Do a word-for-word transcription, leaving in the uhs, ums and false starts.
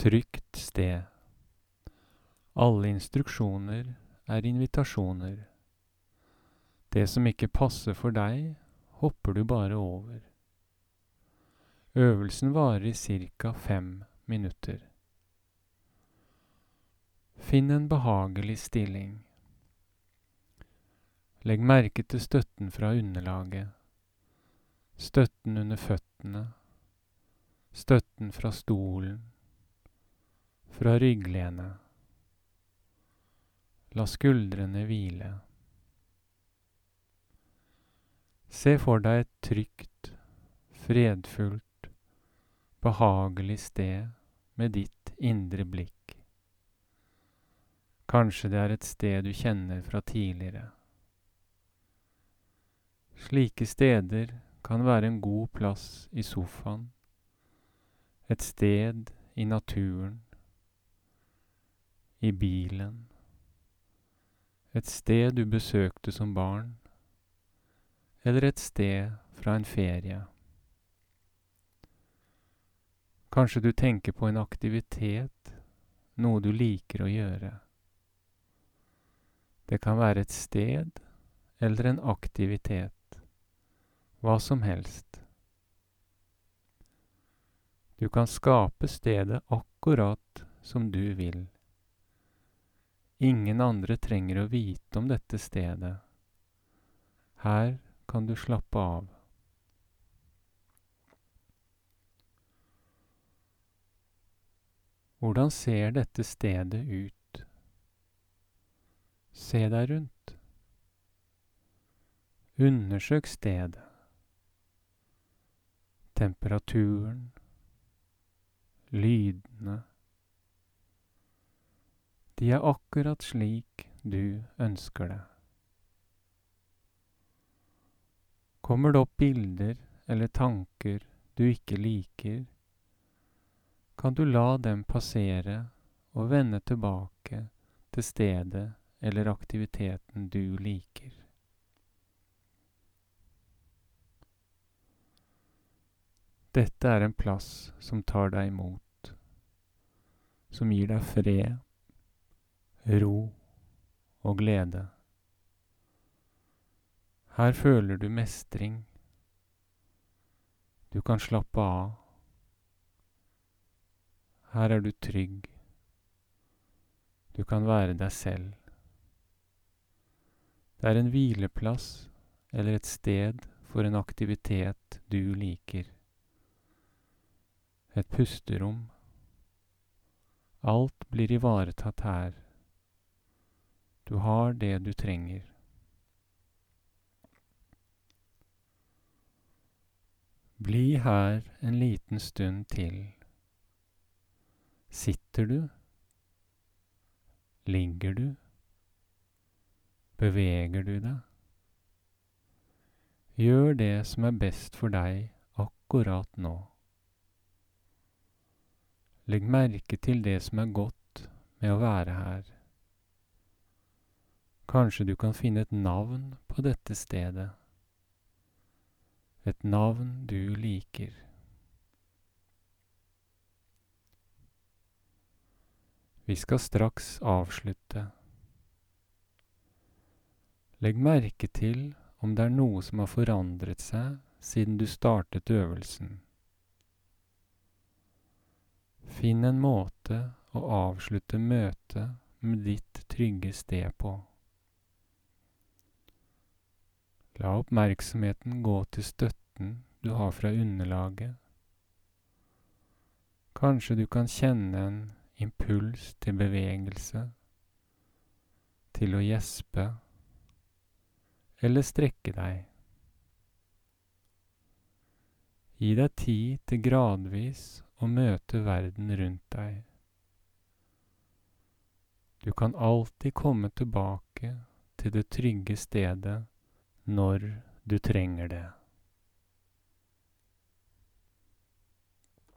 Trygt sted. Alle instruksjoner er invitasjoner. Det som ikke passer for deg, hopper du bare over. Øvelsen varer i cirka fem minutter. Finn en behagelig stilling. Legg merke til støtten fra underlaget, støtten under føttene, støtten fra stolen, fra rygglenet. La skuldrene hvile. Se for deg et trygt, fredfullt, behagelig sted med ditt indre blikk. Kanskje det er et sted du kjenner fra tidligere. Slike steder kan være en god plass i sofaen, et sted i naturen, i bilen, et sted du besøkte som barn, eller et sted fra en ferie. Kanskje du tenker på en aktivitet, noe du liker å gjøre. Det kan være et sted eller en aktivitet, hva som helst. Du kan skape stedet akkurat som du vil. Ingen andre trenger å vite om dette stedet. Her kan du slappe av. Hvordan ser dette stedet ut? Se deg rundt. Undersøk stedet. Temperaturen, lydene. De er akkurat slik du ønsker det. Kommer det opp bilder eller tanker du ikke liker, kan du la dem passere og vende tilbake til stedet eller aktiviteten du liker. Dette er en plass som tar deg imot, som gir deg fred, ro og glede. Her føler du mestring. Du kan slappe av. Her er du trygg. Du kan være deg selv. Det er en hvileplass eller et sted for en aktivitet du liker. Et pusterom. Alt blir ivaretatt her. Du har det du trenger. Bli her en liten stund til. Sitter du? Ligger du? Beveger du deg? Gjør det som er best for deg akkurat nå. Legg merke til det som er godt med å være her. Kanskje du kan finne et navn på dette stedet. Et navn du liker. Vi skal straks avslutte. Legg merke til om det er noe som har forandret seg siden du startet øvelsen. Finn en måte å avslutte møtet med ditt trygge sted på. La oppmerksomheten gå til støtten du har fra underlaget. Kanskje du kan kjenne en impuls til bevegelse, til å gjespe, eller strekke deg. Gi deg tid til gradvis å møte verden rundt deg. Du kan alltid komme tilbake til det trygge stedet når du trenger det.